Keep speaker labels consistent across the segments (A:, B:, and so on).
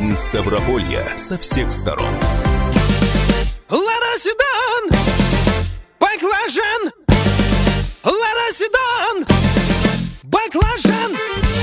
A: Жизнь Ставрополья со всех сторон.
B: Лада Седан, баклажан. Лада Седан, баклажан.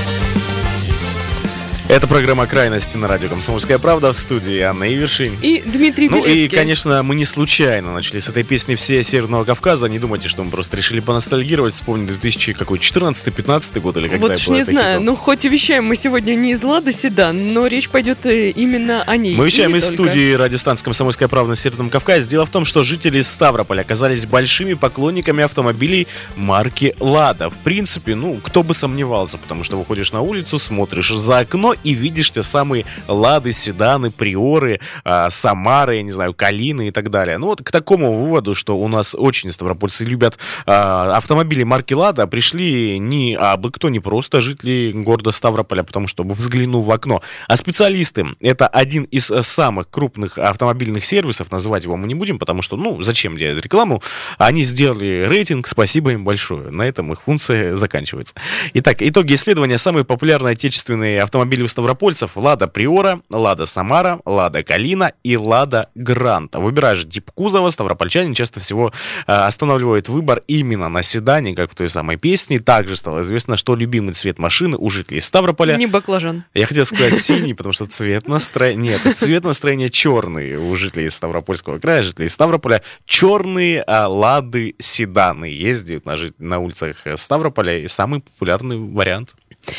C: Это программа «Крайности» на радио «Комсомольская правда», в студии Анна Ивершин.
D: И Дмитрий Белецкий.
C: Ну и, конечно, мы не случайно начали с этой песни «Все Северного Кавказа». Не думайте, что мы просто решили поностальгировать, вспомнить 2014-15 год или когда
D: вот
C: было
D: не
C: это
D: знаю,
C: хитом.
D: ну хоть и вещаем мы сегодня не из Лады Седан, но речь пойдет именно о ней.
C: Мы вещаем из
D: только.
C: студии радиостанции «Комсомольская правда» на Северном Кавказе. Дело в том, что жители Ставрополя оказались большими поклонниками автомобилей марки «Лада». В принципе, кто бы сомневался, потому что выходишь на улицу, смотришь за окно и видишь те самые «Лады», «Седаны», «Приоры», «Самары», я не знаю, «Калины» и так далее. Вот к такому выводу, что у нас очень ставропольцы любят автомобили марки «Лада», пришли не абы кто, не просто жители города Ставрополя, потому что, взглянув в окно, а специалисты. Это один из самых крупных автомобильных сервисов, называть его мы не будем, потому что, зачем делать рекламу? Они сделали рейтинг, спасибо им большое. На этом их функция заканчивается. Итак, итоги исследования. Самые популярные отечественные автомобили у ставропольцев: «Лада Приора», «Лада Самара», «Лада Калина» и «Лада Грант». Выбираешь тип кузова, ставропольчане часто всего останавливают выбор именно на седане, как в той самой песне. Также стало известно, что любимый цвет машины у жителей Ставрополя...
D: Не баклажан.
C: Я хотел сказать синий, потому что цвет настроения... Нет, цвет настроения черный у жителей Ставропольского края, жителей Ставрополя. Черные «Лады» седаны ездят на улицах Ставрополя, и самый популярный вариант.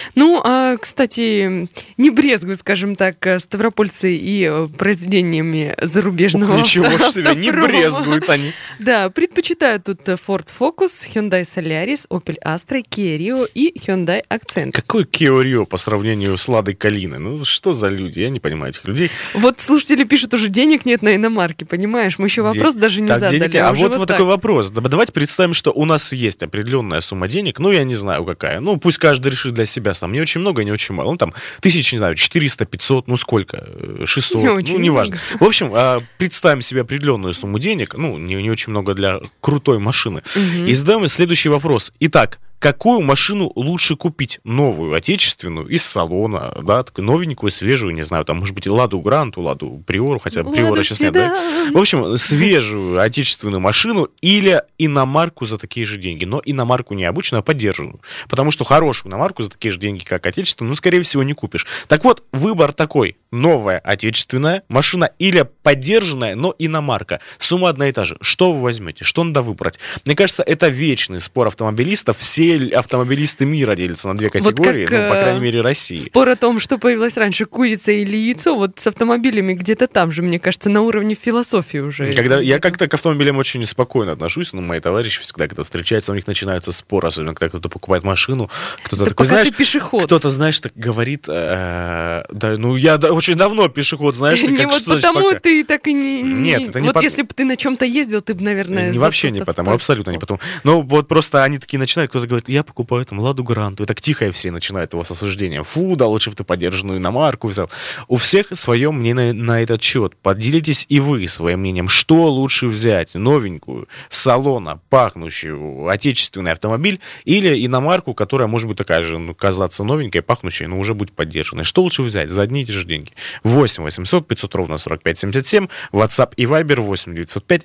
D: Кстати, не брезгуют, скажем так, ставропольцы и произведениями зарубежного
C: Ничего себе, не брезгуют они.
D: Да, предпочитают тут Ford Focus, Hyundai Solaris, Opel Astra, Kia Rio и Hyundai Accent.
C: Какой Kia Rio по сравнению с Ладой Калиной? Что за люди? Я не понимаю этих людей.
D: Вот слушатели пишут, уже денег нет на иномарки, понимаешь? Мы еще вопрос даже не задали.
C: А вот такой вопрос. Давайте представим, что у нас есть определенная сумма денег, я не знаю какая. Пусть каждый решит для себя сам. Не очень много, не очень мало. Тысяч, не знаю, 400, 500, сколько? 600, неважно. В общем, представим себе определенную сумму денег, не очень много для крутой машины. И задаем следующий вопрос. Итак, какую машину лучше купить? Новую, отечественную, из салона, да, такую новенькую, свежую, не знаю, может быть, Ладу Гранту, Ладу Приору, хотя Приора сейчас нет, да? В общем, свежую отечественную машину или иномарку за такие же деньги. Но иномарку не обычную, а подержанную. Потому что хорошую иномарку за такие же деньги, как отечественную, скорее всего, не купишь. Так вот, выбор такой: новая отечественная машина или подержанная, но иномарка. Сумма одна и та же. Что вы возьмете? Что надо выбрать? Мне кажется, это вечный спор автомобилистов. Все автомобилисты мира делятся на две категории, по крайней мере, России.
D: Спор о том, что появилось раньше, курица или яйцо, вот с автомобилями где-то там же, мне кажется, на уровне философии уже.
C: Я как-то к автомобилям очень спокойно отношусь, мои товарищи всегда, когда встречаются, у них начинаются споры, особенно когда кто-то покупает машину, кто-то
D: так
C: такой, знаешь,
D: пешеход.
C: Кто-то, знаешь, так говорит, я очень давно пешеход, знаешь,
D: не
C: как
D: вот
C: что
D: потому
C: пока...
D: ты так и не...
C: Нет, это не
D: вот если бы ты на чем-то ездил, ты бы, наверное...
C: Вообще не потому, абсолютно не потому. Вот просто они такие начинают, кто-то говорит, я покупаю Ладу Гранту, и так тихо все начинают его с осуждением. Фу, да лучше бы ты подержанную иномарку взял. У всех свое мнение на этот счет. Поделитесь и вы своим мнением, что лучше взять: новенькую, с салона, пахнущую, отечественный автомобиль, или иномарку, которая может быть такая же, казаться новенькой, пахнущая, но уже будет поддержанной. Что лучше взять за одни и те же деньги? 8 800 500 ровно 45 77, WhatsApp и Viber 8 905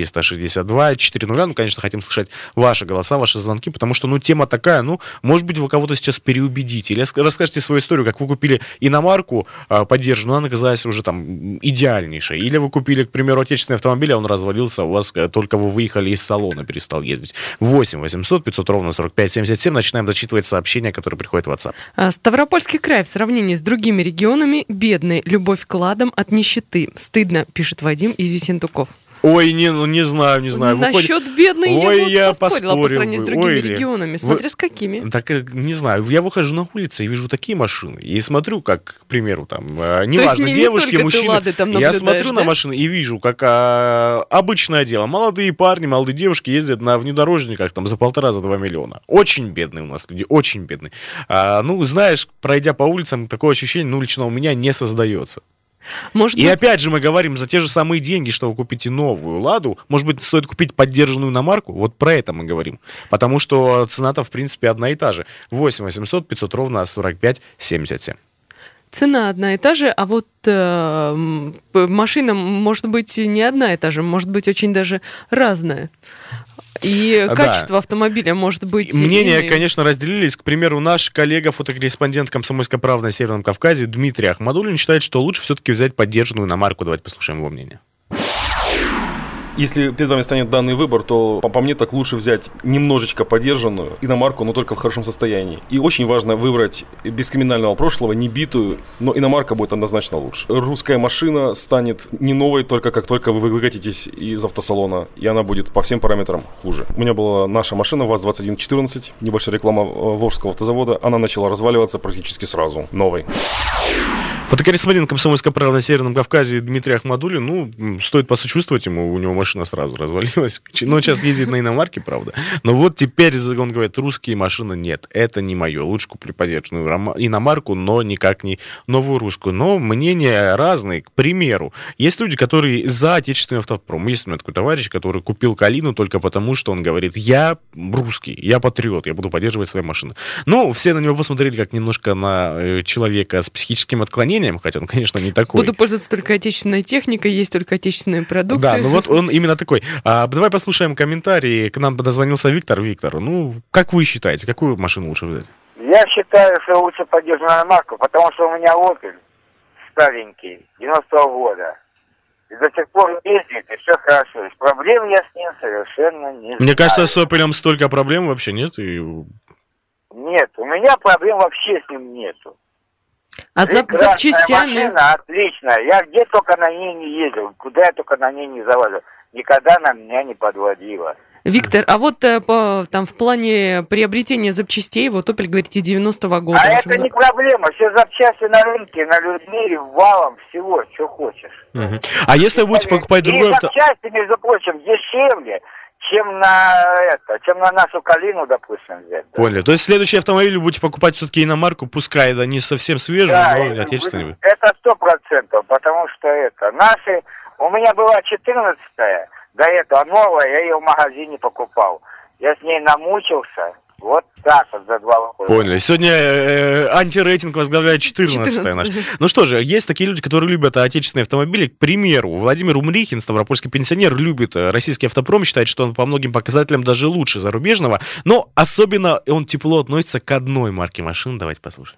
C: 462 400. Конечно, хотим слышать ваши голоса, ваши звонки, потому что, тема такая, может быть, вы кого-то сейчас переубедите, или расскажете свою историю, как вы купили иномарку подержанную, она оказалась уже идеальнейшей, или вы купили, к примеру, отечественный автомобиль, а он развалился, у вас только вы выехали из салона, перестал ездить. 8 800 500 ровно 45 77, начинаем зачитывать сообщения, которые приходят в WhatsApp.
D: Ставропольский край в сравнении с другими регионами бедный, любовь к ладам от нищеты. Стыдно, пишет Вадим из Ессентуков.
C: Ой, не знаю.
D: Насчет бедной я поспорила по сравнению с другими регионами. Смотря с какими.
C: Так, не знаю. Я выхожу на улицу и вижу такие машины. И смотрю, как, к примеру, неважно, девушки, мужчины. Я смотрю на машины и вижу, как обычное дело. Молодые парни, молодые девушки ездят на внедорожниках за 1,5-2 миллиона. Очень бедные у нас люди, очень бедные. Знаешь, пройдя по улицам, такое ощущение, лично у меня не создается. Опять же мы говорим за те же самые деньги, что вы купите новую Ладу. Может быть, стоит купить поддержанную иномарку? Вот про это мы говорим. Потому что цена-то, в принципе, одна и та же. 8 800 500 ровно 45 77.
D: Цена одна и та же, а вот машина может быть не одна и та же, может быть очень даже разная. И качество автомобиля может быть
C: мнения,
D: иным.
C: конечно, разделились. К примеру, наш коллега, фотокорреспондент «Комсомольской правды» на Северном Кавказе Дмитрий Ахмадуллин считает, что лучше все-таки взять поддержанную иномарку. Давайте послушаем его мнение.
E: Если перед вами станет данный выбор, то по мне так лучше взять немножечко подержанную иномарку, но только в хорошем состоянии. И очень важно выбрать без криминального прошлого, не битую, но иномарка будет однозначно лучше. Русская машина станет не новой только как только вы выкатитесь из автосалона, и она будет по всем параметрам хуже. У меня была наша машина ВАЗ-2114, небольшая реклама Волжского автозавода, она начала разваливаться практически сразу, новой.
C: Фотокорреспондент «Комсомольской правды» на Северном Кавказе Дмитрий Ахмадуллин, стоит посочувствовать ему, у него машина сразу развалилась. Но сейчас ездит на иномарке, правда. Но вот теперь он говорит, русские машины нет, это не мое. Лучше куплю подержанную иномарку, но никак не новую русскую. Но мнения разные. К примеру, есть люди, которые за отечественный автопром. Есть у меня такой товарищ, который купил Калину только потому, что он говорит, я русский, я патриот, я буду поддерживать свои машины. Ну, все на него посмотрели как немножко на человека с психическим отклонением, хотя он, конечно, не такой.
D: Буду пользоваться только отечественной техникой, есть только отечественные продукты.
C: Да, ну вот он именно такой. Давай послушаем комментарии. К нам дозвонился Виктор. Виктор, как вы считаете, какую машину лучше взять?
F: Я считаю, что лучше поддержанная марка, потому что у меня Opel старенький, 90-го года. И до сих пор ездит, и все хорошо. Проблем я с ним совершенно не знаю.
C: Мне кажется, с Opel'ом столько проблем вообще нет.
F: Нет, у меня проблем вообще с ним нету.
D: А запчастями?
F: Машина отличная. Я где только на ней не ездил, куда я только на ней не залазил. Никогда она меня не подводила.
D: Виктор, а вот там в плане приобретения запчастей, вот Opel, говорите, 90-го года.
F: А это не проблема. Все запчасти на рынке, на людмире, валом, всего, что хочешь.
C: Угу. А если вы будете покупать другой
F: авто... запчасти, между прочим, дешевле, чем на нашу Калину, допустим, взять. Да.
C: Поняли. То есть следующий автомобиль вы будете покупать все-таки иномарку, пускай да не совсем свежую,
F: да,
C: но отечественную.
F: Это 100%, потому что наши... У меня была 14-я, до этого новая, я ее в магазине покупал. Я с ней намучился. Вот так вот за 2 года.
C: Поняли. Сегодня антирейтинг возглавляет 14-я наш. Ну что же, есть такие люди, которые любят отечественные автомобили. К примеру, Владимир Умрихин, ставропольский пенсионер, любит российский автопром, считает, что он по многим показателям даже лучше зарубежного. Но особенно он тепло относится к одной марке машин. Давайте послушаем.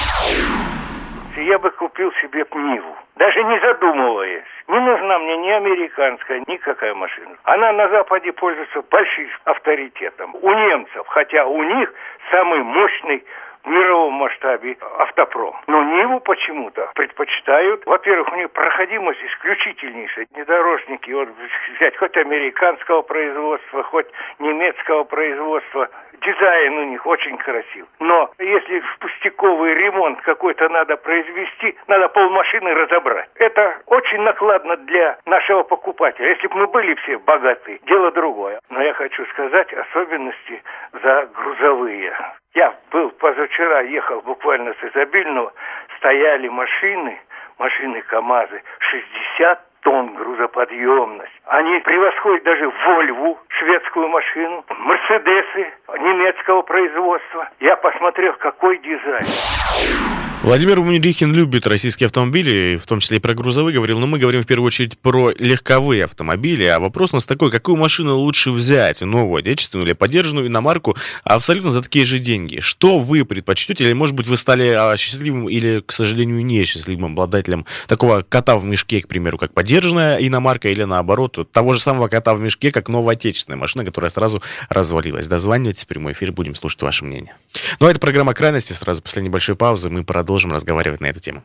G: Я бы купил себе Ниву, даже не задумываясь. Не нужна мне ни американская, никакая машина. Она на Западе пользуется большим авторитетом. У немцев, хотя у них самый мощный в мировом масштабе автопром. Но Ниву почему-то предпочитают. Во-первых, у них проходимость исключительнейшая. Внедорожники, вот взять хоть американского производства, хоть немецкого производства. Дизайн у них очень красив. Но если пустяковый ремонт какой-то надо произвести, надо полмашины разобрать. Это очень накладно для нашего покупателя. Если бы мы были все богаты, дело другое. Но я хочу сказать особенности за грузовые. Я был позавчера, ехал буквально с Изобильного, стояли машины КАМАЗы, 60 тонн грузоподъемность. Они превосходят даже Вольву, шведскую машину, Мерседесы немецкого производства. Я посмотрел, какой дизайн.
C: Владимир Умрихин любит российские автомобили, в том числе и про грузовые говорил, но мы говорим в первую очередь про легковые автомобили. А вопрос у нас такой, какую машину лучше взять, новую, отечественную или подержанную иномарку, абсолютно за такие же деньги? Что вы предпочтете? Или, может быть, вы стали счастливым или, к сожалению, несчастливым обладателем такого кота в мешке, к примеру, как подержанная иномарка, или наоборот, того же самого кота в мешке, как новая отечественная машина, которая сразу развалилась? Дозванивайтесь в прямой эфир, будем слушать ваше мнение. Ну а это программа «Крайности». Сразу после небольшой паузы мы продолжим разговаривать на эту тему.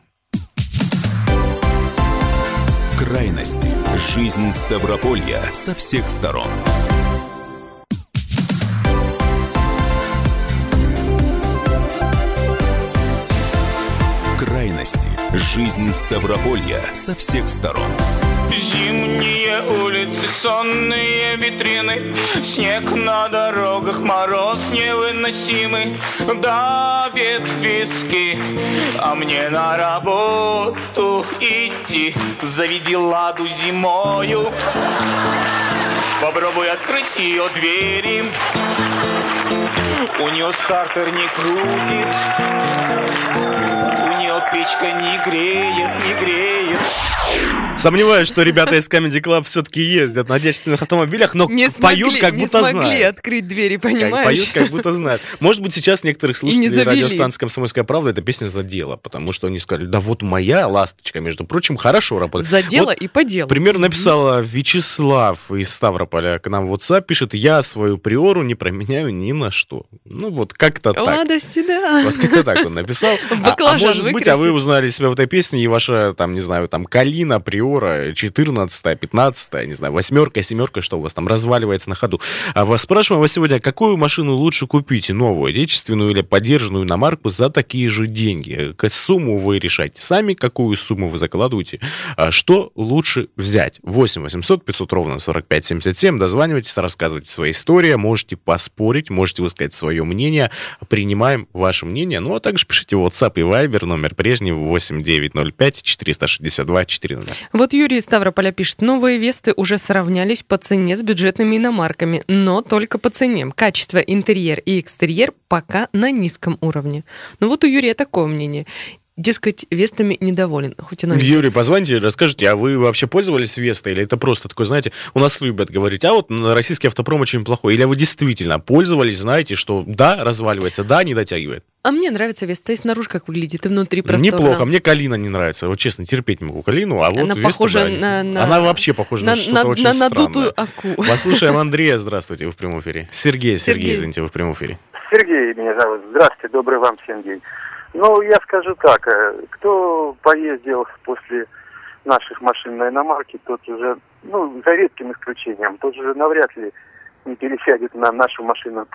A: Крайности. Жизнь Ставрополья со всех сторон. Крайности. Жизнь Ставрополья со всех сторон.
B: Зимние улицы, сонные витрины, снег на дорогах, мороз невыносимый, давит виски, а мне на работу идти. Заведи ладу зимою, попробуй открыть ее двери, у нее стартер не крутит, у огонек печка не греет, не греет.
C: Сомневаюсь, что ребята из Comedy Club все-таки ездят на отечественных автомобилях, но поют, как будто знают.
D: Не смогли открыть двери, понимаешь?
C: Поют, как будто знают. Может быть, сейчас некоторых слушателей радиостанции «Комсомольская правда» эта песня задела, потому что они сказали, да вот моя ласточка, между прочим, хорошо работает.
D: Задела вот, и по делу.
C: Пример написала Вячеслав из Ставрополя к нам в WhatsApp, пишет, я свою приору не променяю ни на что. Ну вот как-то так.
D: Ладно, сюда.
C: Вот как-то так он написал. А может быть, вы узнали себя в этой песне, и ваша, там, не знаю, там, Калина, Приора, 14-я, 15-я, не знаю, 8-ка, 7-ка, что у вас там разваливается на ходу. А вас спрашиваем вас сегодня, какую машину лучше купить, новую, отечественную или подержанную иномарку за такие же деньги? Сумму вы решаете сами, какую сумму вы закладываете, что лучше взять? 8 800 500 ровно 45 77, дозванивайтесь, рассказывайте свои истории, можете поспорить, можете высказать свое мнение, принимаем ваше мнение, ну а также пишите в WhatsApp и Viber, номер прежний 8905 462 400.
D: Вот Юрий из Ставрополя пишет, новые Весты уже сравнялись по цене с бюджетными иномарками, но только по цене. Качество, интерьер и экстерьер пока на низком уровне. Ну вот у Юрия такое мнение. Дескать, Вестами недоволен. Хоть и
C: Юрий, позвоните, расскажите, а вы вообще пользовались Вестой? Или это просто такое, знаете, у нас любят говорить, а вот российский автопром очень плохой. Или вы действительно пользовались, знаете, что да, разваливается, да, не дотягивает?
D: А мне нравится Веста, и снаружи как выглядит, и внутри просторно.
C: Неплохо, мне Калина не нравится. Вот честно, терпеть не могу Калину, а вот
D: она
C: Веста,
D: похожа
C: да, она вообще похожа на что-то очень странное.
D: На надутую аку.
C: Послушаем Андрея, здравствуйте, вы в прямом эфире. Сергей, извините, вы в прямом эфире.
H: Сергей меня зовут. Здравствуйте, добрый вам всем день. Ну, я скажу так, кто поездил после наших машин на иномарке, тот уже, ну, за редким исключением, тот же навряд ли не пересядет на нашу машину.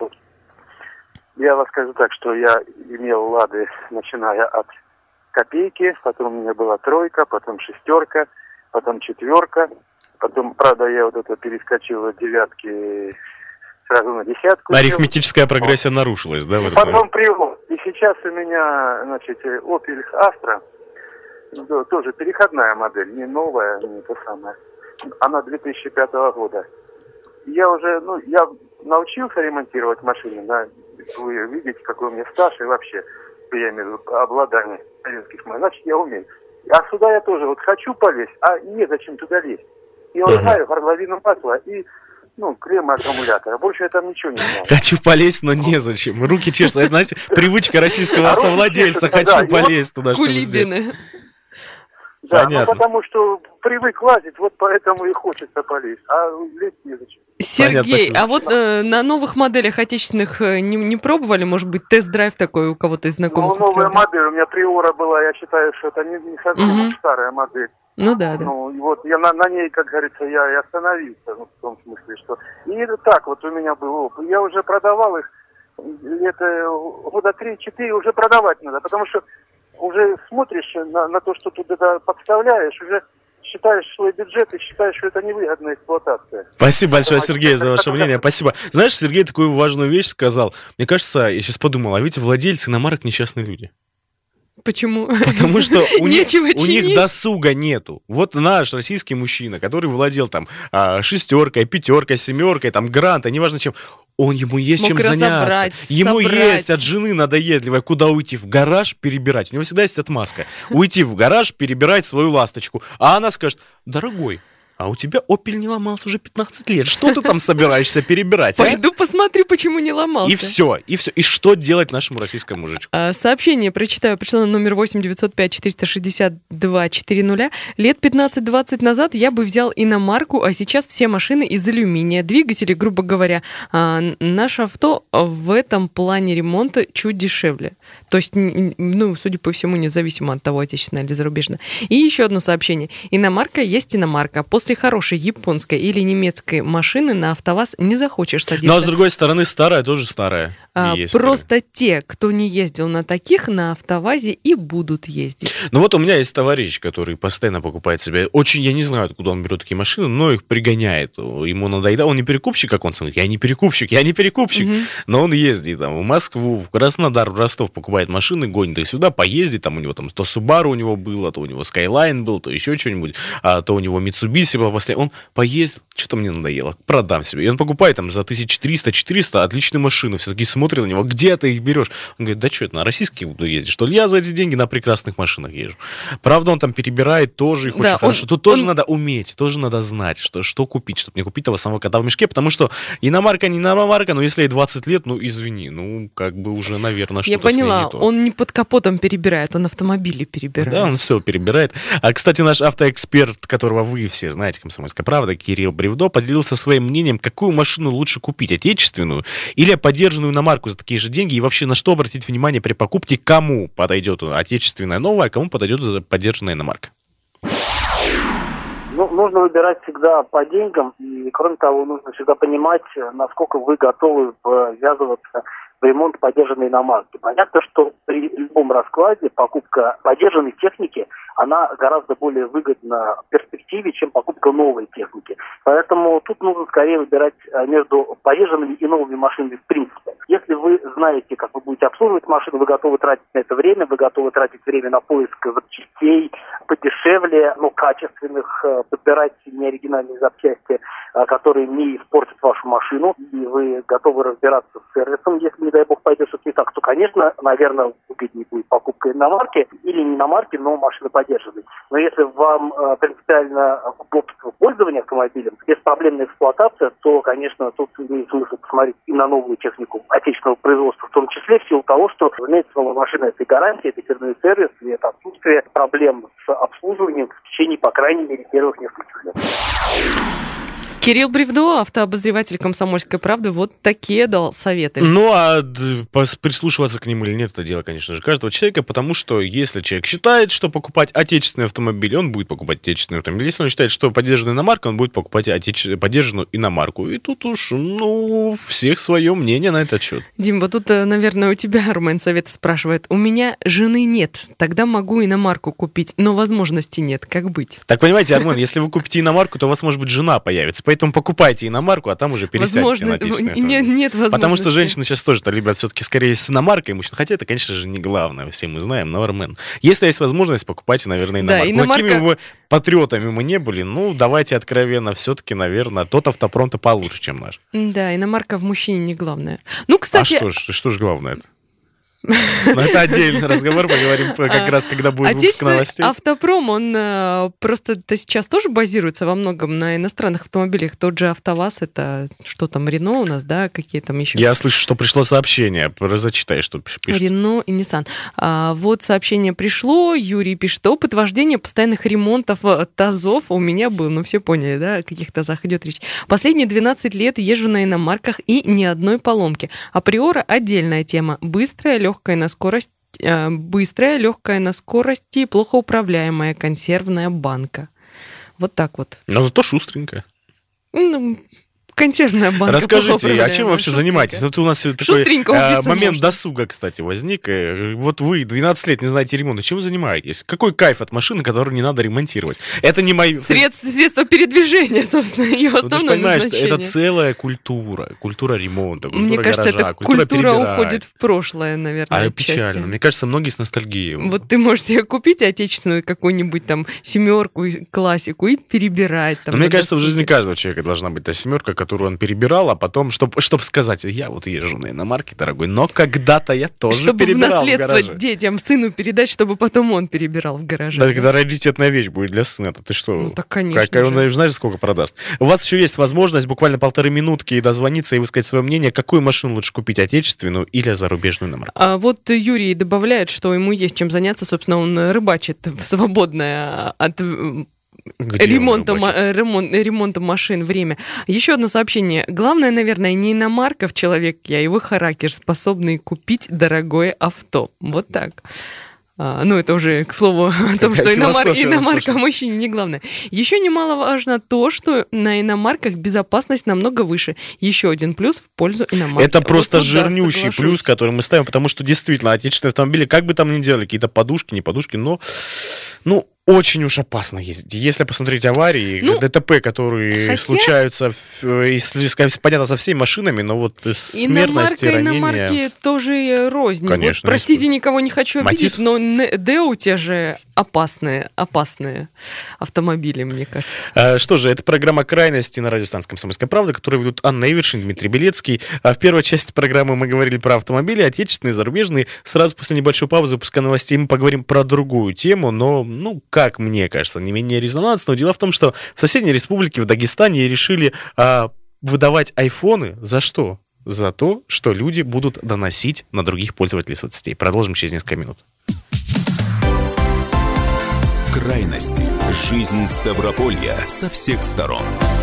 H: Я вам скажу так, что я имел Лады, начиная от копейки, потом у меня была тройка, потом шестерка, потом четверка, потом, правда, я вот это перескочил от девятки сразу на десятку.
C: Арифметическая прогрессия нарушилась, да?
H: Потом Приор. И сейчас у меня, значит, Opel Astra, тоже переходная модель, не новая, не то самое. Она 2005 года. Я уже, я научился ремонтировать машины, да, вы видите, какой у меня стаж и вообще, я имею в виду обладание советских машин, значит, я умею. А сюда я тоже вот хочу полезть, а незачем туда лезть. Я знаю горловину масла и крем аккумулятора. Больше я там ничего не знаю.
C: Хочу полезть, но незачем. Руки чешутся. Это, знаете, привычка российского автовладельца. Хочу полезть туда, чтобы сделать.
H: Да, понятно. Потому что привык лазить, вот поэтому и хочется полезть. А лезть незачем.
D: Сергей, а вот на новых моделях отечественных не пробовали, может быть, тест-драйв такой у кого-то из знакомых?
H: Новая модель, у меня Приора была, я считаю, что это не совсем старая модель.
D: Ну да.
H: И вот я на ней, как говорится, я и остановился, в том смысле, что... И так вот у меня был опыт. Я уже продавал их, это года 3-4 уже продавать надо, потому что уже смотришь на то, что туда подставляешь, уже считаешь свой бюджет и считаешь, что это невыгодная эксплуатация.
C: Спасибо большое, Сергей, за ваше мнение. Спасибо. Знаешь, Сергей такую важную вещь сказал. Мне кажется, я сейчас подумал, а ведь владельцы иномарок несчастные люди.
D: Почему?
C: Потому что у них досуга нету. Вот наш российский мужчина, который владел там шестеркой, пятеркой, семеркой, там гранта, неважно чем, ему есть чем заняться. Ему есть от жены надоедливая, куда уйти, в гараж перебирать. У него всегда есть отмазка. Уйти в гараж, перебирать свою ласточку. А она скажет, дорогой, а у тебя Opel не ломался уже 15 лет. Что ты там собираешься перебирать?
D: Pойду посмотрю, почему не ломался.
C: И все. И что делать нашему российскому мужичку?
D: Сообщение прочитаю. Пришло на номер 8 905 462 400. Лет 15-20 назад я бы взял иномарку, а сейчас все машины из алюминия. Двигатели, грубо говоря. Наше авто в этом плане ремонта чуть дешевле. То есть, судя по всему, независимо от того, отечественное или зарубежное. И еще одно сообщение. Иномарка есть иномарка. После хорошей японской или немецкой машины на АвтоВАЗ не захочешь садиться.
C: Но, с другой стороны, старая тоже старая.
D: Просто те, кто не ездил на таких, на АвтоВАЗе и будут ездить.
C: Ну вот у меня есть товарищ, который постоянно покупает себе, я не знаю, откуда он берет такие машины, но их пригоняет. Ему надоедает. Он не перекупщик, как он говорит, я не перекупщик. Но он ездит там в Москву, в Краснодар, в Ростов покупает машины, гонит их сюда, поездит. Там у него там то Subaru у него было, то у него Skyline был, то еще что-нибудь, то у него Mitsubishi была последняя? Он поездил, что-то мне надоело, продам себе. И он покупает там за 1300-400 отличные машины. Все таки смотрят на него, где ты их берешь? Он говорит, да что это, на российские буду ездить, что ли? Я за эти деньги на прекрасных машинах езжу. Правда, он там перебирает тоже их очень хорошо. Тут тоже надо уметь, тоже надо знать, что купить, чтобы не купить того самого кота в мешке, потому что иномарка, не иномарка, но если ей 20 лет, ну, извини, ну, как бы уже, наверное, что-то
D: Я поняла,
C: с ней не то.
D: Он не под капотом перебирает, он автомобили перебирает.
C: Да, он все перебирает. А, кстати, наш автоэксперт, которого вы все знаете, «Комсомольская правда», Кирилл Бревдо, поделился своим мнением, какую машину лучше купить, отечественную или подержанную иномарку за такие же деньги, и вообще на что обратить внимание при покупке, кому подойдет отечественная новая, а кому подойдет подержанная иномарка.
I: Ну, нужно выбирать всегда по деньгам, и, кроме того, нужно всегда понимать, насколько вы готовы ввязываться в ремонт подержанной иномарки. Понятно, что при любом раскладе покупка подержанной техники, она гораздо более выгодна в перспективе, чем покупка новой техники. Поэтому тут нужно скорее выбирать между подержанными и новыми машинами в принципе. Если вы знаете, как вы будете обслуживать машину, вы готовы тратить на это время, вы готовы тратить время на поиск запчастей подешевле, но качественных, подбирать неоригинальные запчасти, которые не испортят вашу машину, и вы готовы разбираться с сервисом, если, не дай бог, пойдет что-то не так, то, конечно, наверное, выгоднее будет покупка иномарки или не иномарки, но машины подержанной. Но если вам принципиально удобство пользования автомобилем, беспроблемная эксплуатация, то, конечно, тут имеет смысл посмотреть и на новую технику отечественного производства, в том числе в силу того, что, разумеется, новая машина – это и гарантия, это фирменный сервис, и это отсутствие проблем с обслуживанием в течение, по крайней мере, первых нескольких лет.
D: Кирилл Бревдо, автообозреватель «Комсомольской правды», вот такие дал советы.
C: Ну, а прислушиваться к нему или нет, это дело, конечно же, каждого человека, потому что если человек считает, что покупать отечественный автомобиль, он будет покупать отечественный автомобиль. Если он считает, что подержанная иномарка, он будет покупать подержанную иномарку. И тут уж, ну, всех свое мнение на этот счет.
D: Дим, вот тут, наверное, у тебя Армен советы спрашивает. У меня жены нет, тогда могу иномарку купить, но возможности нет. Как быть?
C: Так, понимаете, Армен, если вы купите иномарку, то у вас, может быть, жена появится. Поэтому покупайте иномарку, а там уже пересядете на отечественный автомобиль.
D: Нет возможности.
C: Потому что женщины сейчас тоже любят все-таки скорее с иномаркой мужчин. Хотя это, конечно же, не главное, все мы знаем, но, Армен, если есть возможность, покупайте, наверное, иномарку. Да, иномарка... Какими бы патриотами мы не были, ну, давайте откровенно, все-таки, наверное, тот автопром-то получше, чем наш.
D: Да, иномарка в мужчине не главное. Ну, кстати...
C: А что ж главное-то? Но это отдельный разговор, поговорим как раз, когда будет выпуск новостей.
D: Автопром, он просто сейчас тоже базируется во многом на иностранных автомобилях. Тот же АвтоВАЗ, это что там, Рено у нас, да, какие там еще?
C: Я слышу, что пришло сообщение, зачитай, что пишет.
D: Рено и Nissan. Вот сообщение пришло, Юрий пишет, опыт вождения постоянных ремонтов ТАЗов у меня был, ну все поняли, да, о каких ТАЗах идет речь. Последние 12 лет езжу на иномарках и ни одной поломки. Априора отдельная тема. Быстрая, легкая на скорости, плохо управляемая консервная банка. Вот так вот.
C: Но зато шустренькая.
D: Ну, консервная банка.
C: Расскажите, а чем вообще занимаетесь? Вот у нас такой момент досуга, кстати, возник. Вот вы 12 лет не знаете ремонта. Чем вы занимаетесь? Какой кайф от машины, которую не надо ремонтировать? Это не мои...
D: Средства передвижения, собственно, ее основное назначение.
C: Это целая культура. Культура ремонта, культура
D: Мне кажется,
C: гаража,
D: эта культура уходит в прошлое, наверное,
C: печально. Мне кажется, многие с ностальгией.
D: Вот ты можешь себе купить отечественную какую-нибудь там семерку, классику и перебирать. Там,
C: мне кажется, в жизни каждого человека должна быть та семерка, которую он перебирал, а потом, чтобы сказать, я вот езжу на иномарке, дорогой, но когда-то я тоже
D: чтобы
C: перебирал в гараже.
D: Чтобы в наследство детям, сыну передать, чтобы потом он перебирал в гараже.
C: Да, когда раритетная вещь будет для сына, то ты что?
D: Ну, так, конечно
C: он, знаешь, сколько продаст? У вас еще есть возможность буквально 1,5 минутки дозвониться и высказать свое мнение, какую машину лучше купить, отечественную или зарубежную иномарку.
D: А вот Юрий добавляет, что ему есть чем заняться, собственно, он рыбачит в свободное от... ремонтом машин время. Еще одно сообщение. Главное, наверное, не иномарка в человеке, а его характер, способный купить дорогое авто. Вот так. Ну, это уже, к слову, о том, что иномарка мужчине не главное. Еще немаловажно то, что на иномарках безопасность намного выше. Еще один плюс в пользу иномарки.
C: Это просто жирнющий плюс, который мы ставим, потому что действительно отечественные автомобили, как бы там ни делали, какие-то подушки, не подушки, но, очень уж опасно ездить. Если посмотреть аварии, ДТП, которые случаются, понятно, со всеми машинами, но вот смертность и ранения...
D: Иномарки тоже рознь.
C: Конечно.
D: Вот, простите, никого не хочу обидеть, но Део те же опасные автомобили, мне кажется.
C: Что же, это программа «Крайности» на радиостанции «Комсомольская правда», которую ведут Анна Эвершин, Дмитрий Белецкий. В первой части программы мы говорили про автомобили, отечественные, зарубежные. Сразу после небольшой паузы выпуска новостей мы поговорим про другую тему, но, как мне кажется, не менее резонансного. Дело в том, что в соседней республике, в Дагестане, решили выдавать айфоны. За что? За то, что люди будут доносить на других пользователей соцсетей. Продолжим через несколько минут.
A: Крайности. Жизнь Ставрополья со всех сторон.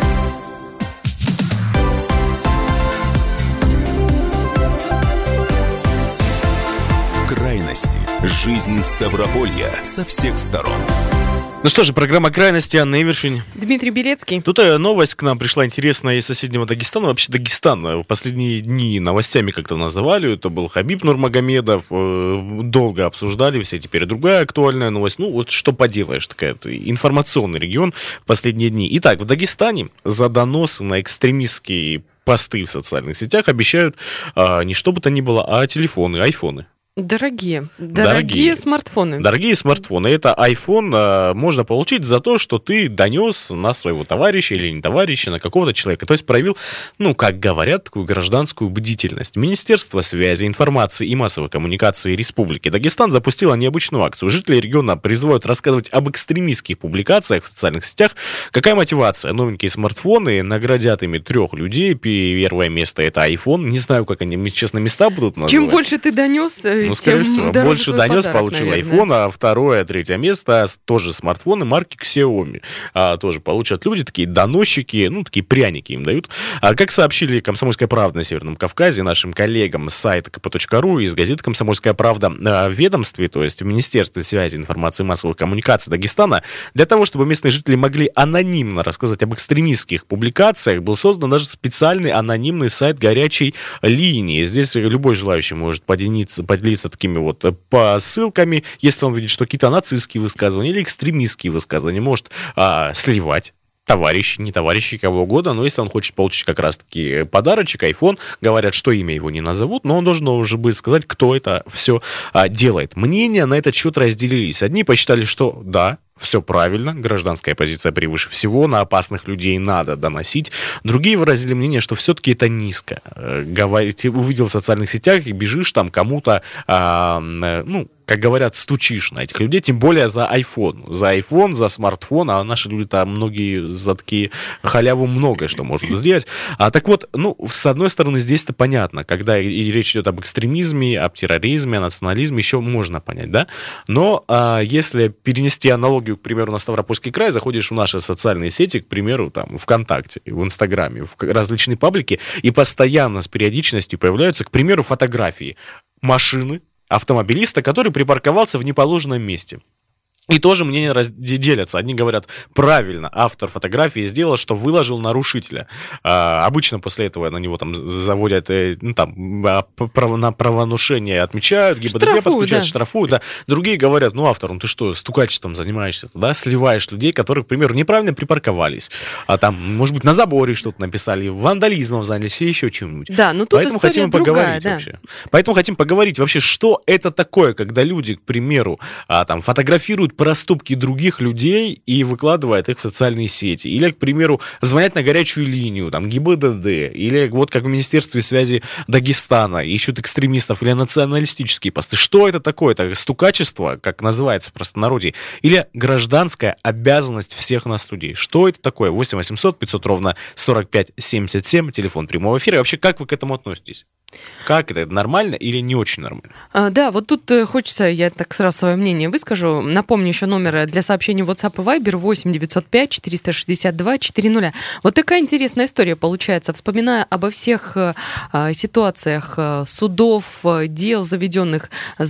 A: Крайности. Жизнь Ставрополья со всех сторон.
C: Ну что же, программа «Крайности», Анна Эвершин.
D: Дмитрий Белецкий.
C: Тут новость к нам пришла интересная из соседнего Дагестана. Вообще Дагестан в последние дни новостями как-то называли. Это был Хабиб Нурмагомедов. Долго обсуждали, все теперь другая актуальная новость. Вот что поделаешь, такая информационный регион в последние дни. Итак, в Дагестане за доносы на экстремистские посты в социальных сетях обещают не что бы то ни было, а телефоны, айфоны.
D: Дорогие смартфоны.
C: Дорогие смартфоны. Это iPhone можно получить за то, что ты донес на своего товарища или не товарища, на какого-то человека. То есть проявил, как говорят, такую гражданскую бдительность. Министерство связи, информации и массовой коммуникации Республики Дагестан запустило необычную акцию. Жители региона призывают рассказывать об экстремистских публикациях в социальных сетях. Какая мотивация? Новенькие смартфоны наградят ими 3 людей. Первое место — это iPhone. Не знаю, как они, честно, места будут называть.
D: Чем больше ты донес,
C: скорее всего, больше донес, получил iPhone, а 2-е, 3-е место тоже смартфоны марки Xiaomi. Тоже получат люди, такие доносчики, такие пряники им дают. Как сообщили «Комсомольская правда» на Северном Кавказе нашим коллегам с сайта kp.ru и из газеты «Комсомольская правда», в ведомстве, то есть в Министерстве связи, информации и массовых коммуникаций Дагестана, для того, чтобы местные жители могли анонимно рассказать об экстремистских публикациях, был создан даже специальный анонимный сайт горячей линии. Здесь любой желающий может поделиться такими посылками, если он видит, что какие-то нацистские высказывания или экстремистские высказывания, может сливать товарищи, не товарищи, кого угодно, но если он хочет получить как раз-таки подарочек, iPhone, говорят, что имя его не назовут, но он должен уже будет сказать, кто это все делает. Мнения на этот счет разделились. Одни посчитали, что да, все правильно, гражданская позиция превыше всего, на опасных людей надо доносить. Другие выразили мнение, что все-таки это низко. Ты увидел в социальных сетях и бежишь там кому-то, как говорят, стучишь на этих людей, тем более за iPhone. За iPhone, за смартфон, а наши люди там многие за такие халяву многое что могут сделать. Так вот, с одной стороны, здесь-то понятно, когда и речь идет об экстремизме, об терроризме, о национализме, еще можно понять, да? Но если перенести аналогию, к примеру, на Ставропольский край, заходишь в наши социальные сети, к примеру, там, ВКонтакте, в Инстаграме, в различные паблики, и постоянно с периодичностью появляются, к примеру, фотографии машины, автомобилиста, который припарковался в неположенном месте. И тоже мнения делятся. Одни говорят, правильно, автор фотографии сделал, что выложил нарушителя. Обычно после этого на него там заводят, на правонарушение отмечают, ГИБДД подключают, штрафуют. Да. Другие говорят, автор, ты что, стукачеством занимаешься, да? Сливаешь людей, которые, к примеру, неправильно припарковались. Может быть, на заборе что-то написали, вандализмом занялись и еще чем-нибудь.
D: Да, но тут поэтому история другая, да.
C: Вообще. Поэтому хотим поговорить вообще, что это такое, когда люди, к примеру, фотографируют проступки других людей и выкладывает их в социальные сети. Или, к примеру, звонят на горячую линию, там, ГИБДД, или вот как в Министерстве связи Дагестана ищут экстремистов или националистические посты. Что это такое? Это стукачество, как называется в простонародье, или гражданская обязанность всех нас людей? Что это такое? 8 800 500 ровно 45 77, телефон прямого эфира. И вообще, как вы к этому относитесь? Как это? Нормально или не очень нормально?
D: Да, вот тут хочется, я так сразу свое мнение выскажу. Напомню еще номер для сообщений в WhatsApp и Viber 8 905 462 400. Вот такая интересная история получается. Вспоминая обо всех ситуациях судов, дел, заведенных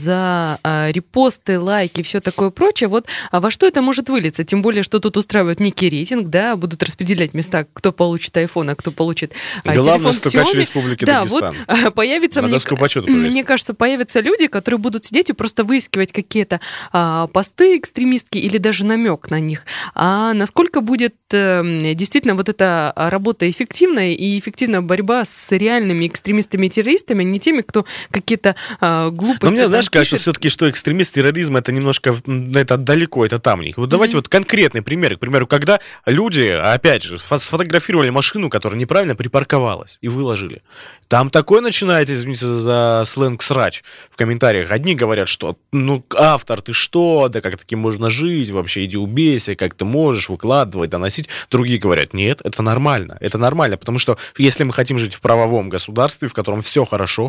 D: за репосты, лайки и все такое прочее, вот во что это может вылиться? Тем более, что тут устраивают некий рейтинг, да, будут распределять места, кто получит iPhone, а кто получит
C: главный
D: телефон
C: стукач
D: Xiaomi.
C: Республики
D: Да,
C: Дагестан.
D: Вот появится, мне кажется, появятся люди, которые будут сидеть и просто выискивать какие-то посты экстремистские или даже намек на них, а насколько будет действительно вот эта работа эффективная и эффективная борьба с реальными экстремистами и террористами, а не теми, кто какие-то глупости.
C: Но мне, знаешь, кажется, все-таки, что экстремист, терроризм, это немножко, это далеко, это там. Вот давайте вот конкретный пример. К примеру, когда люди, опять же, сфотографировали машину, которая неправильно припарковалась, и выложили. Там такое начинает, извините за сленг, срач в комментариях. Одни говорят, что, автор, ты что, да как таким можно жить, вообще иди убейся, как ты можешь выкладывать, доносить. Другие говорят, нет, это нормально, потому что если мы хотим жить в правовом государстве, в котором все хорошо,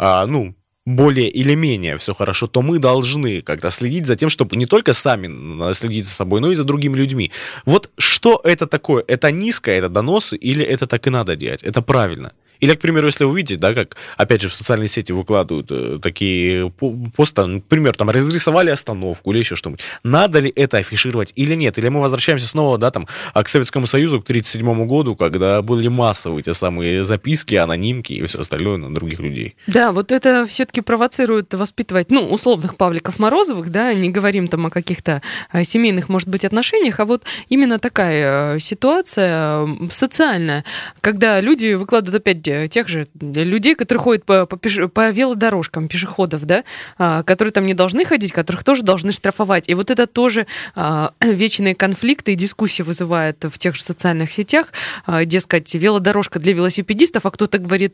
C: более или менее все хорошо, то мы должны как-то следить за тем, чтобы не только сами следить за собой, но и за другими людьми. Вот что это такое? Это низко, это доносы, или это так и надо делать? Это правильно? Или, к примеру, если вы видите, да, как, опять же, в социальные сети выкладывают такие посты, например, там, разрисовали остановку или еще что-нибудь. Надо ли это афишировать или нет? Или мы возвращаемся снова, да, там, к Советскому Союзу, к 1937 году, когда были массовые те самые записки, анонимки и все остальное на других людей.
D: Да, вот это все-таки провоцирует воспитывать, условных Павликов Морозовых, да, не говорим там о каких-то семейных, может быть, отношениях, а вот именно такая ситуация социальная, когда люди выкладывают опять тех же людей, которые ходят по велодорожкам, пешеходов, да, которые там не должны ходить, которых тоже должны штрафовать. И вот это тоже вечные конфликты и дискуссии вызывает в тех же социальных сетях. Дескать, велодорожка для велосипедистов, а кто-то говорит,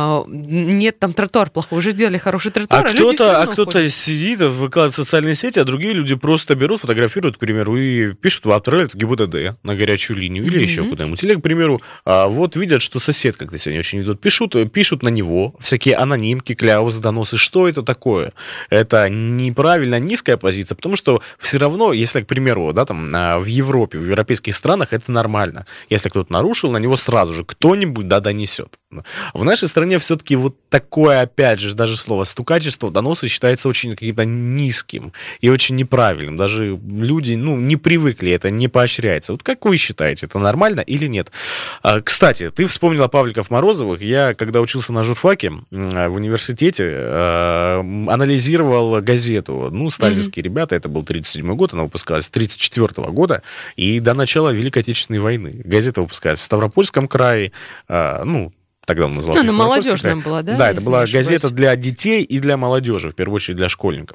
D: нет, там тротуар плохой, уже сделали хороший тротуар,
C: кто-то сидит, выкладывает в социальные сети, а другие люди просто берут, фотографируют, к примеру, и пишут, отправляют в ГИБДД на горячую линию или еще куда-нибудь. Или, к примеру, вот видят, что сосед как-то сегодня очень ведут, пишут на него всякие анонимки, кляузы, доносы. Что это такое? Это неправильно низкая позиция, потому что все равно, если, к примеру, да, там, в Европе, в европейских странах это нормально. Если кто-то нарушил, на него сразу же кто-нибудь, донесет. В нашей стране все-таки вот такое, опять же, даже слово стукачество, доносы считается очень каким-то низким и очень неправильным. Даже люди, не привыкли, это не поощряется. Вот как вы считаете, это нормально или нет? Кстати, ты вспомнила Павликов Морозовых. Я, когда учился на журфаке в университете, анализировал газету. Сталинские ребята, это был 1937 год, она выпускалась с 1934 года и до начала Великой Отечественной войны. Газета выпускалась в Ставропольском крае, тогда он назывался.
D: Она молодежная была, да?
C: Да, это была газета для детей и для молодежи, в первую очередь для школьников.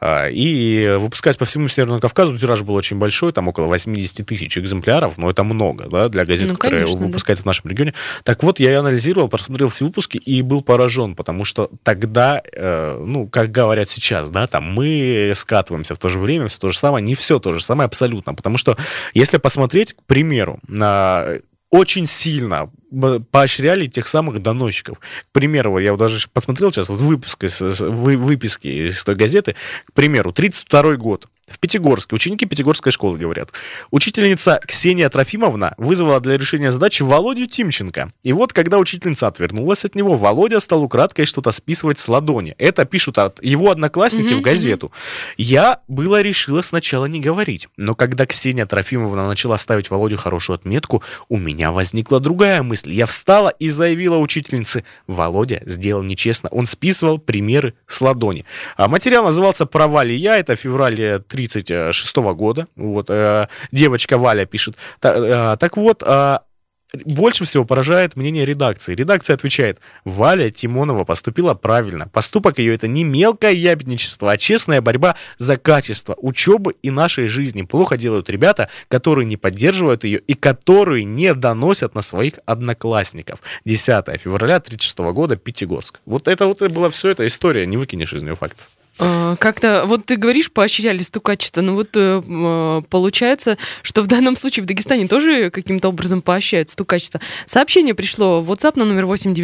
C: И выпускаясь по всему Северному Кавказу, тираж был очень большой, там около 80 тысяч экземпляров, но это много, да, для газет, которые выпускаются в нашем регионе. Так вот, я анализировал, просмотрел все выпуски и был поражен, потому что тогда, как говорят сейчас, да, там мы скатываемся в то же время, все то же самое, не все то же самое абсолютно, потому что если посмотреть, к примеру, очень сильно поощряли тех самых доносчиков. К примеру, я даже посмотрел сейчас выписки из той газеты. К примеру, 1932 год. В Пятигорске. Ученики Пятигорской школы говорят. Учительница Ксения Трофимовна вызвала для решения задачи Володю Тимченко. И вот, когда учительница отвернулась от него, Володя стал украдкой что-то списывать с ладони. Это пишут его одноклассники в газету. Я решила сначала не говорить. Но когда Ксения Трофимовна начала ставить Володю хорошую отметку, у меня возникла другая мысль. Я встала и заявила учительнице: Володя сделал нечестно. Он списывал примеры с ладони. Материал назывался «Права ли я?». Это февраль 1936 года. Вот, девочка Валя пишет. Так вот, больше всего поражает мнение редакции. Редакция отвечает: Валя Тимонова поступила правильно. Поступок ее — это не мелкое ябедничество, а честная борьба за качество учебы и нашей жизни. Плохо делают ребята, которые не поддерживают ее и которые не доносят на своих одноклассников. 10 февраля 1936 года, Пятигорск. Вот это была все эта история, не выкинешь из нее фактов.
D: Как-то, вот ты говоришь, поощряли стукачество, но вот получается, что в данном случае в Дагестане тоже каким-то образом поощряют стукачество. Сообщение пришло в WhatsApp на номер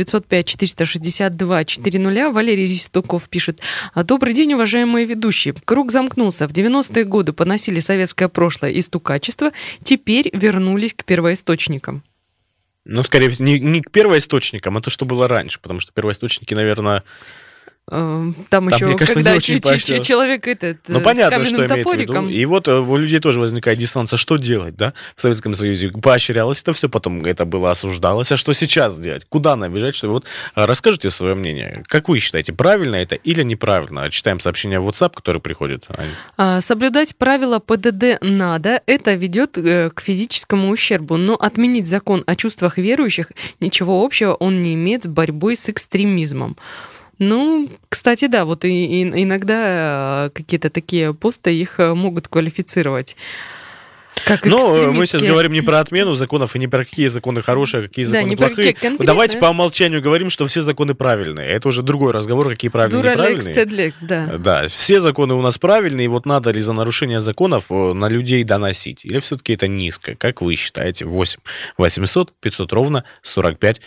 D: 8-905-462-400. Валерий Зистуков пишет: Добрый день, уважаемые ведущие. Круг замкнулся. В 90-е годы поносили советское прошлое и стукачество, теперь вернулись к первоисточникам.
C: Скорее всего, не к первоисточникам, а то, что было раньше, потому что первоисточники, наверное...
D: Там еще,
C: мне кажется,
D: когда
C: не очень поощрял.
D: человек этот
C: Ну,
D: с
C: понятно,
D: каменным
C: что имеет в виду.
D: топориком.
C: И вот у людей тоже возникает диссонанс. Что делать, да? В Советском Союзе поощрялось это все, потом это было осуждалось. А что сейчас делать? Куда нам бежать? Что... Вот расскажите свое мнение. Как вы считаете, правильно это или неправильно? Читаем сообщения в WhatsApp, которые приходят.
D: Соблюдать правила ПДД надо. Это ведет к физическому ущербу. Но отменить закон о чувствах верующих ничего общего он не имеет с борьбой с экстремизмом. Ну, кстати, да, вот и иногда какие-то такие посты их могут квалифицировать как экстремистские.
C: Но мы сейчас говорим не про отмену законов и не про какие законы хорошие, а какие законы плохие. Давайте по умолчанию говорим, что все законы правильные. Это уже другой разговор, какие правильные и неправильные.
D: Дура лекс, лекс, да.
C: Да, все законы у нас правильные, и вот надо ли за нарушение законов на людей доносить? Или все-таки это низко? Как вы считаете? 8 800 500 ровно 45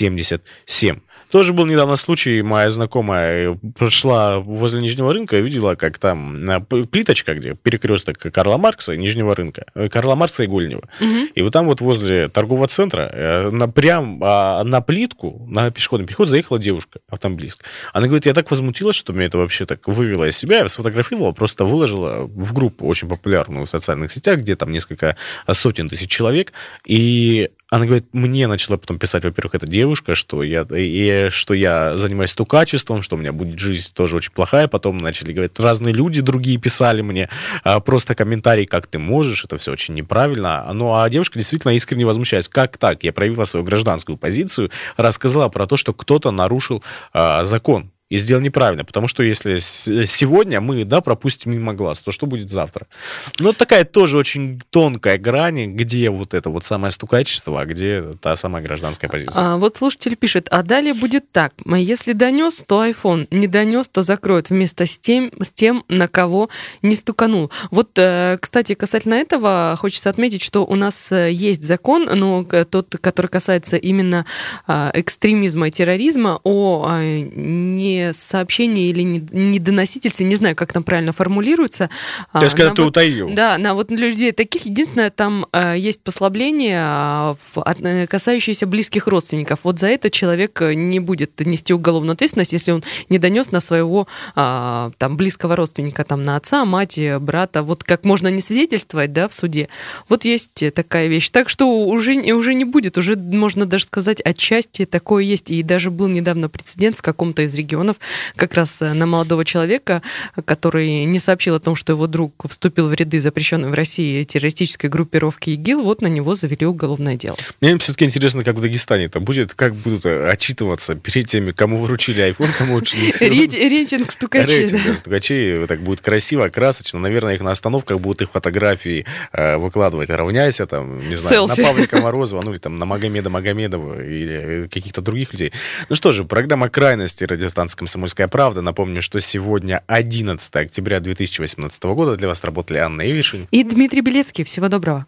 C: 77. Тоже был недавно случай, моя знакомая прошла возле Нижнего рынка и видела, как там плиточка, где перекресток Карла Маркса и Нижнего рынка, Карла Маркса и Гольнева. И вот там вот возле торгового центра прям на плитку, на пешеходный переход заехала девушка, автомобилист. Она говорит, я так возмутилась, что меня это вообще так вывело из себя. Я сфотографировала, просто выложила в группу очень популярную в социальных сетях, где там несколько сотен тысяч человек, и она говорит, мне начала потом писать, во-первых, эта девушка, что я занимаюсь стукачеством, что у меня будет жизнь тоже очень плохая. Потом начали говорить, разные люди другие писали мне просто комментарии, как ты можешь, это все очень неправильно. Ну, а девушка действительно искренне возмущается. Как так? Я проявила свою гражданскую позицию, рассказала про то, что кто-то нарушил закон. И сделал неправильно, потому что если сегодня мы, пропустим мимо глаз, то что будет завтра? Ну, такая тоже очень тонкая грань, где вот это вот самое стукачество, а где та самая гражданская позиция.
D: Вот слушатель пишет, а далее будет так. Если донес, то iPhone, не донес, то закроют вместо с тем, на кого не стуканул. Вот, кстати, касательно этого хочется отметить, что у нас есть закон, но тот, который касается именно экстремизма и терроризма, о сообщение или недоносительстве, не знаю, как там правильно формулируется.
C: То есть, когда ты утаил.
D: Да, на вот людей таких, единственное, там есть послабление, касающееся близких родственников. Вот за это человек не будет нести уголовную ответственность, если он не донес на своего там близкого родственника, там на отца, мать, брата. Вот как можно не свидетельствовать, в суде. Вот есть такая вещь. Так что уже не будет, уже можно даже сказать, отчасти такое есть. И даже был недавно прецедент в каком-то из регионов, как раз на молодого человека, который не сообщил о том, что его друг вступил в ряды запрещенной в России террористической группировки ИГИЛ, вот на него завели уголовное дело.
C: Мне все-таки интересно, как в Дагестане это будет, как будут отчитываться перед теми, кому вручили iPhone, кому вручили
D: рейтинг стукачей.
C: Рейтинг стукачей, так будет красиво, красочно. Наверное, их на остановках будут их фотографии выкладывать, равняйся, там, не знаю,
D: селфи.
C: На Павлика Морозова, ну или там на Магомеда Магомедова или каких-то других людей. Ну что же, программа «Крайности», радиостанция «Комсомольская правда». Напомню, что сегодня 11 октября 2018 года. Для вас работали Анна Ивишин
D: и Дмитрий Белецкий. Всего доброго.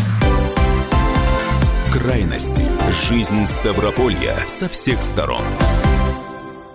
A: Крайности. Жизнь Ставрополья со всех сторон.